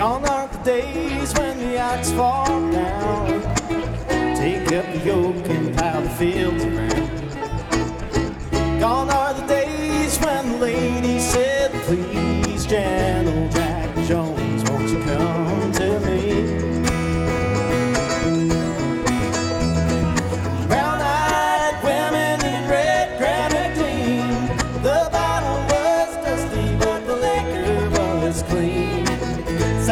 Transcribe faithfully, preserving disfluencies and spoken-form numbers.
Gone are the days when the ox fall down, take up the yoke and plow the fields around.